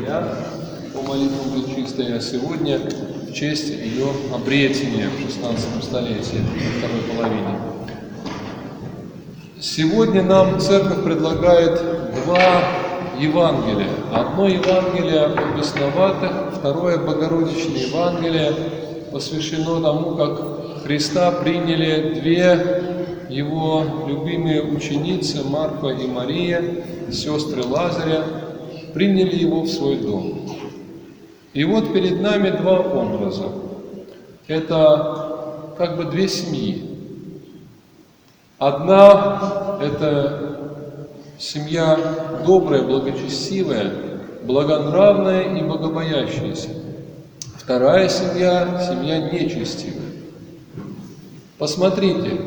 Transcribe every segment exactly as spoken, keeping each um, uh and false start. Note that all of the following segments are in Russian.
января по молитвам Пречистой, а сегодня в честь ее обретения в шестнадцатом столетии, во второй половине. Сегодня нам Церковь предлагает два Евангелия. Одно Евангелие о бесноватых, второе Богородичное Евангелие посвящено тому, как Христа приняли две Его любимые ученицы, Марфа и Мария, сестры Лазаря, приняли Его в свой дом. И вот перед нами два образа. Это как бы две семьи. Одна – это семья добрая, благочестивая, благонравная и богобоящаяся. Вторая семья – семья нечестивая. Посмотрите,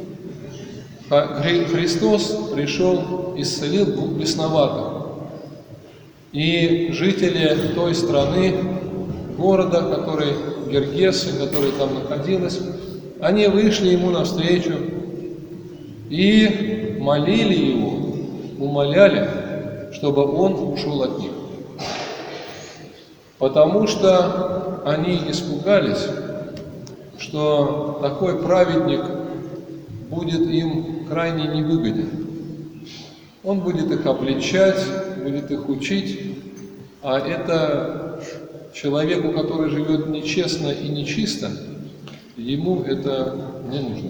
Христос пришел, исцелил двух бесноватых. И жители той страны, города, который Гергесы, который там находилась, они вышли Ему навстречу и молили Его, умоляли, чтобы Он ушел от них. Потому что они испугались, что такой праведник будет им крайне невыгоден. Он будет их обличать, будет их учить, а это человеку, который живет нечестно и нечисто, ему это не нужно.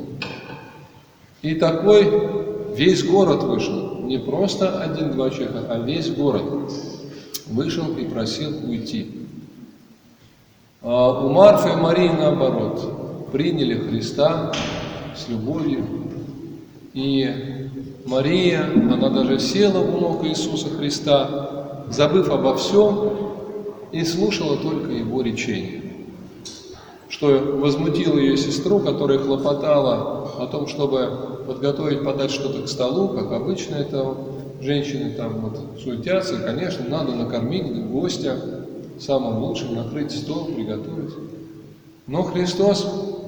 И такой весь город вышел, не просто один-два человека, а весь город вышел и просил уйти. А у Марфы и Марии наоборот, приняли Христа с любовью, и Мария, она даже села у ног Иисуса Христа, забыв обо всем, и слушала только Его речение. Что возмутило ее сестру, которая хлопотала о том, чтобы подготовить, подать что-то к столу, как обычно это женщины там вот суетятся, и, конечно, надо накормить гостя самым лучшим, накрыть стол, приготовить. Но Христос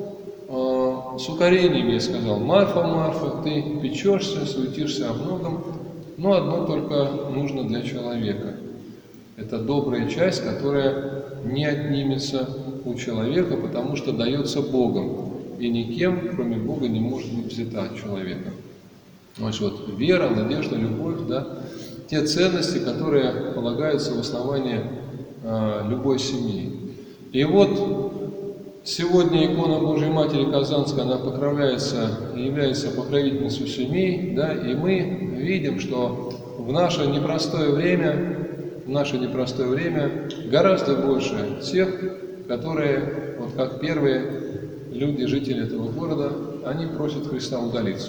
с укорением ей сказал: Марфа, Марфа, ты печешься, суетишься о многом, но одно только нужно для человека. Это добрая часть, которая не отнимется у человека, потому что дается Богом, и никем, кроме Бога, не может быть взята от человека. Значит, вот вера, надежда, любовь, да, те ценности, которые полагаются в основании э, любой семьи. И вот сегодня икона Божией Матери Казанской, она покровляется и является покровительницей семей, да, и мы видим, что в наше непростое время, в наше непростое время гораздо больше тех, которые, вот как первые люди, жители этого города, они просят Христа удалиться.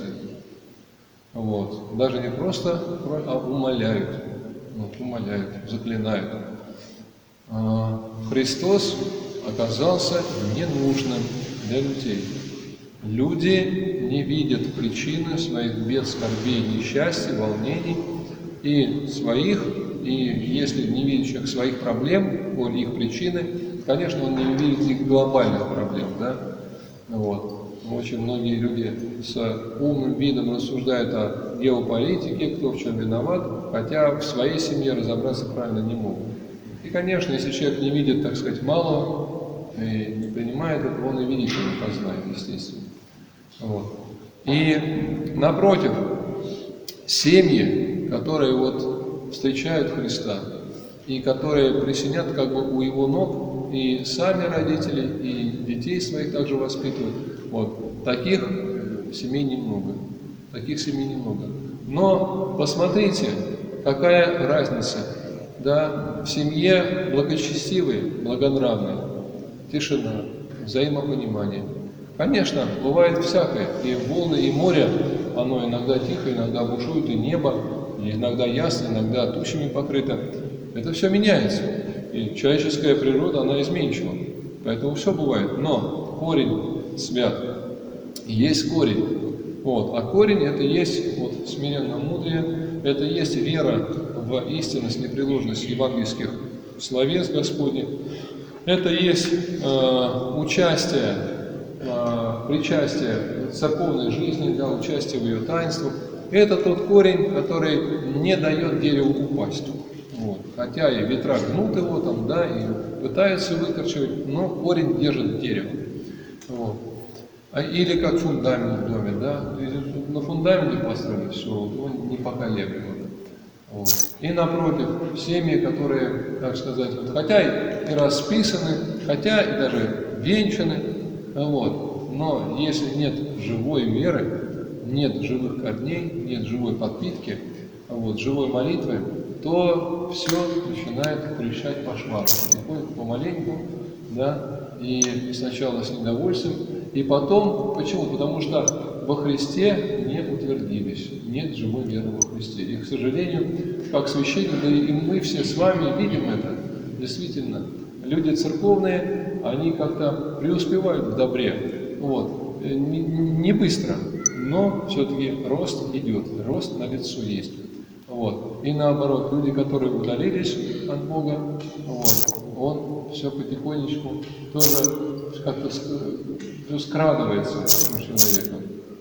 Вот. Даже не просто, а умоляют, вот, умоляют, заклинают. А Христос оказался ненужным для людей. Люди не видят причины своих бед, скорбей, несчастий, волнений и своих, и если не видит человек своих проблем, по их причины, конечно, он не видит их глобальных проблем, да? Вот. Очень многие люди с умным видом рассуждают о геополитике, кто в чем виноват, хотя в своей семье разобраться правильно не могут. И, конечно, если человек не видит, так сказать, малого, и не принимает этого, он и великого не познает, естественно. Вот. И, напротив, семьи, которые вот встречают Христа, и которые присоединят как бы у Его ног, и сами родители, и детей своих также воспитывают, вот, таких семей немного, таких семей немного. Но посмотрите, какая разница, да, в семье благочестивой, благонравной, тишина, взаимопонимание. Конечно, бывает всякое, и волны, и море, оно иногда тихо, иногда бушует, и небо, и иногда ясно, иногда тучами покрыто. Это все меняется, и человеческая природа, она изменчива, поэтому все бывает. Но корень свят, есть корень. Вот. А корень это есть вот, смиренное мудрее, это есть вера в истинность, непреложность евангельских словес Господних. Это есть э, участие, э, причастие в церковной жизни, да, участие в ее таинствах. Это тот корень, который не дает дереву упасть. Вот. Хотя и ветра гнут его там, да, и пытаются выкорчевать, но корень держит дерево. Вот. А, или как фундамент в доме, да, на фундаменте построили, все, он не поколеблем. Вот. И напротив, семьи, которые, так сказать, вот, хотя и расписаны, хотя и даже венчаны, вот, но если нет живой веры, нет живых корней, нет живой подпитки, вот, живой молитвы, то все начинает трещать по швам. Приходит помаленьку, да, и сначала с недовольством, и потом, почему? Потому что во Христе не утвердились, нет живой веры во Христе. И, к сожалению, как священники, да и мы все с вами видим это, действительно, люди церковные, они как-то преуспевают в добре, вот, не, не быстро, но все-таки рост идет, рост налицо есть. Вот. И наоборот, люди, которые удалились от Бога, вот, он все потихонечку тоже как-то все скрадывается этим человеком.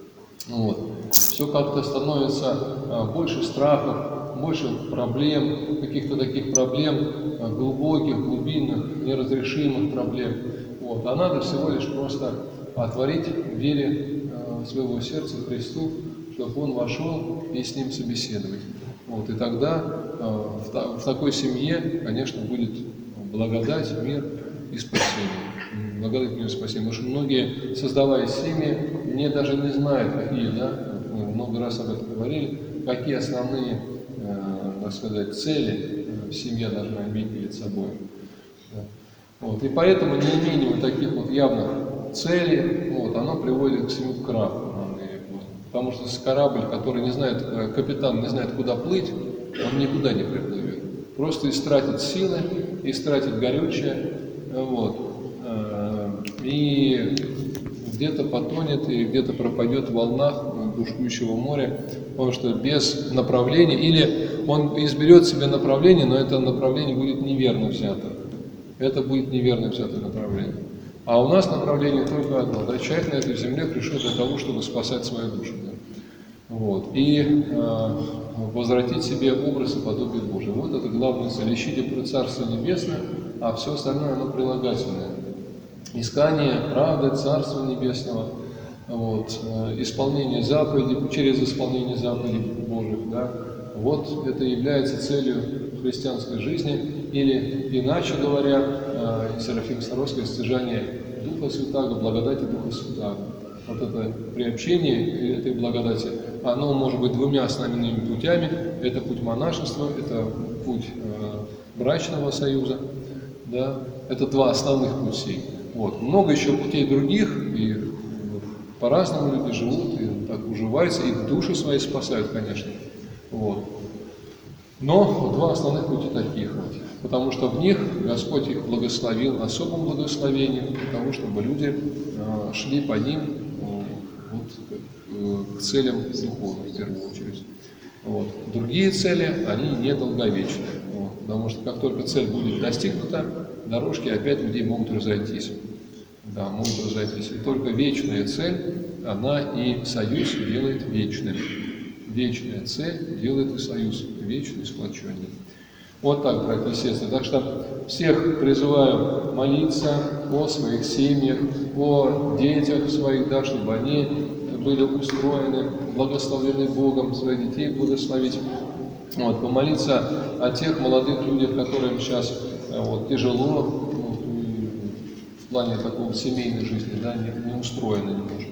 Вот. Все как-то становится а, больше страхов, больше проблем, каких-то таких проблем, а, глубоких, глубинных, неразрешимых проблем. Вот. А надо всего лишь просто отворить двери а, своего сердца Христу, чтобы он вошел и с ним собеседовать. Вот. И тогда а, в, в такой семье, конечно, будет благодать, мир и спасение. Благодать, мир и спасение. Потому что многие, создавая семьи, не даже не знают, какие, да, мы много раз об этом говорили, какие основные, э, так сказать, цели семья должна иметь перед собой. Да. Вот. И поэтому неимение вот таких вот явных целей, вот, оно приводит к всему краху. Потому что корабль, который не знает, капитан не знает, куда плыть, он никуда не приплывет. Просто истратит силы, истратит горючее, вот, и где-то потонет, и где-то пропадет в волнах бушующего моря, потому что без направления, или он изберет себе направление, но это направление будет неверно взято. Это будет неверно взято направление. А у нас направление только одно. Да? Человек на этой земле пришел для того, чтобы спасать свою душу. Да? Вот. И э, возвратить себе образ и подобие Божие. Вот это главная цель. Ищите про Царство Небесное, а все остальное оно прилагательное. Искание правды, Царства Небесного, вот, э, исполнение заповедей, через исполнение заповедей Божьих. Да? Вот это является целью христианской жизни. Или, иначе говоря, э, Серафим Саровский, стяжание Духа Святаго, благодати Духа Святаго. Вот это приобщение этой благодати, оно может быть двумя основными путями. Это путь монашества, это путь э, брачного союза. Да? Это два основных пути. Вот. Много еще путей других, и по-разному люди живут, и так уживаются, и души свои спасают, конечно. Вот. Но два основных пути таких вот. Потому что в них Господь их благословил особым благословением, для того, чтобы люди э, шли по ним э, вот, э, к целям духовным, в первую очередь. Вот. Другие цели, они недолговечны. Вот. Потому что как только цель будет достигнута, дорожки опять людей могут разойтись. Да, могут разойтись. И только вечная цель, она и союз делает вечным. Вечная цель делает и союз вечный, сплоченный. Вот так, братья и сестры. Так что всех призываю молиться о своих семьях, о детях своих, да, чтобы они были устроены, благословлены Богом, своих детей благословить. Вот, помолиться о тех молодых людях, которым сейчас вот, тяжело вот, в плане такого семейной жизни, да, не, не устроено немножко.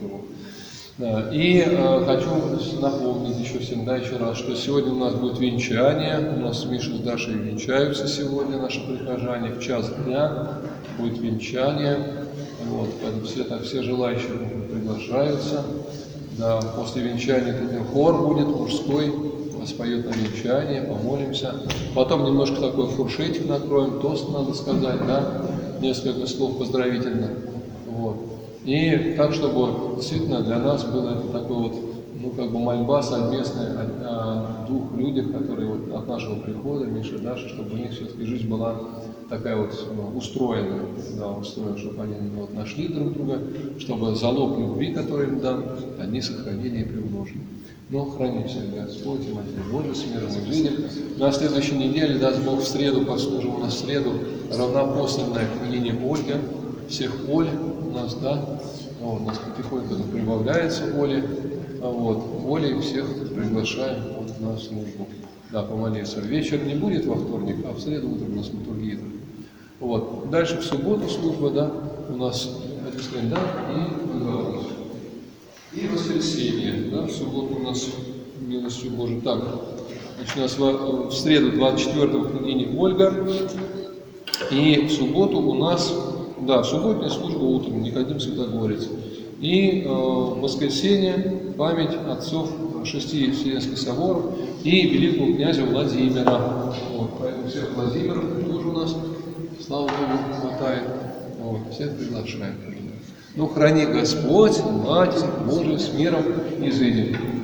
И э, хочу напомнить еще всем, да, еще раз, что сегодня у нас будет венчание. У нас Миша с Дашей венчаются сегодня, наши прихожане. В час дня будет венчание. Вот, все, так, все желающие приглашаются. Да, после венчания тут хор будет мужской, споет на венчание, помолимся. Потом немножко такой фуршетик накроем, тост надо сказать, да, несколько слов поздравительных. Вот. И так, чтобы действительно для нас было это такой вот, ну, как бы мольба совместная о, о двух людях, которые вот от нашего прихода, Миша и Даша, чтобы у них все-таки жизнь была такая вот ну, устроенная, да, устроена, чтобы они вот, нашли друг друга, чтобы залог любви, который им дан, они сохранили и приумножили. Но храни всех Господь, и Матерь Божия, с миром и жизнью. На следующей неделе, даст Бог, в среду послужим у нас в среду равнопоследная княгиня Ольга. Всех Оль у нас, да, вот, у нас потихоньку прибавляется Оли. Вот, Оли всех приглашаем вот, на службу. Да, помолиться. Вечер не будет во вторник, а в среду утром у нас литургия. Вот. Дальше в субботу служба, да, у нас один да, и, и воскресенье, да, в субботу у нас милостью Божией. Так, значит, у нас в, в среду двадцать четвёртого княгиня Ольга, и в субботу у нас, да, субботняя служба утром, Никодим Святогорец. И э, в воскресенье память отцов шести Вселенских соборов и великого князя Владимира. Вот, поэтому всех Владимиров тоже у нас, слава Богу, хватает. Вот, всех приглашаем. Ну, храни Господь, Матерь Божия с миром и жизнью.